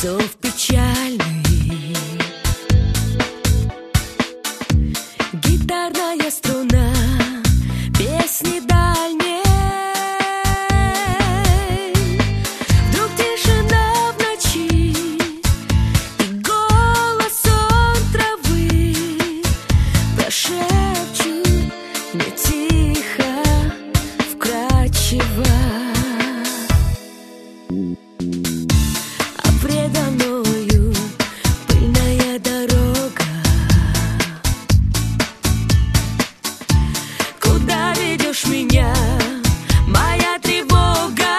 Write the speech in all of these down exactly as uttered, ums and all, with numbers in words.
зов печальный, гитарная струна песни дальней. Вдруг тишина в ночи, и голос он травы прошепчет мне тихо, вкрадчиво. А предо мною пыльная дорога, куда ведешь меня, моя тревога?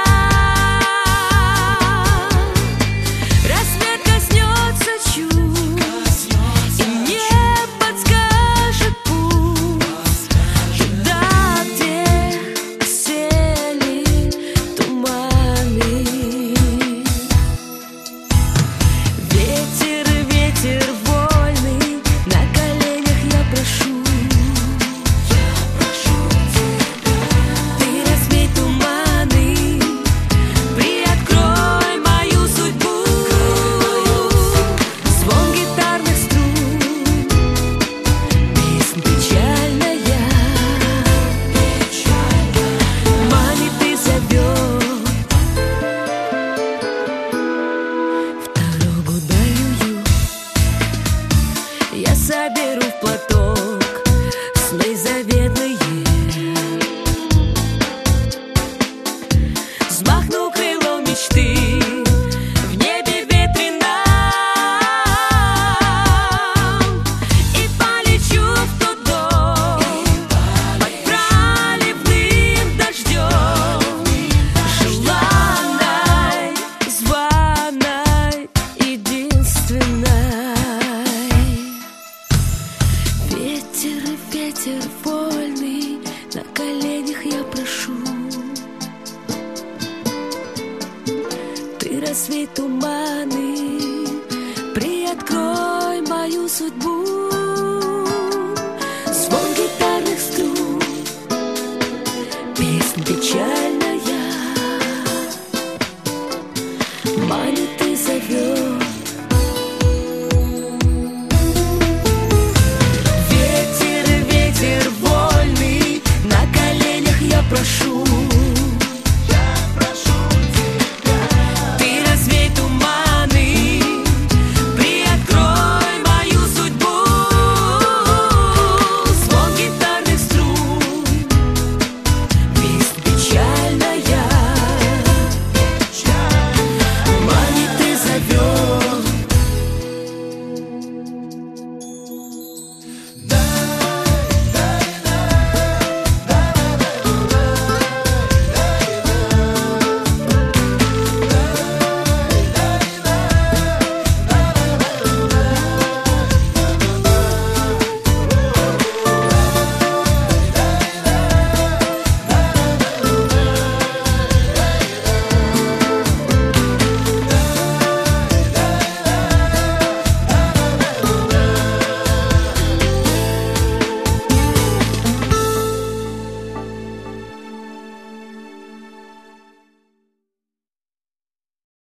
Рассвет коснется чуть, и мне подскажет путь туда, где осели туманы. Ветер, ветер вольный, на коленях я прошу, ты развей туманы, приоткрой мою судьбу. Звон гитарных струн, песнь печальная, манит и зовет. В дорогу даю я соберу в платок сны заветные, взмахну крылом мечты в небе ветреном и полечу в тот дом под проливным дождем, желанной, званой, единственной. Ветер, ветер вольный, на коленях я прошу, ты развей туманы, приоткрой мою судьбу. Звон гитарных струн, песнь печаль.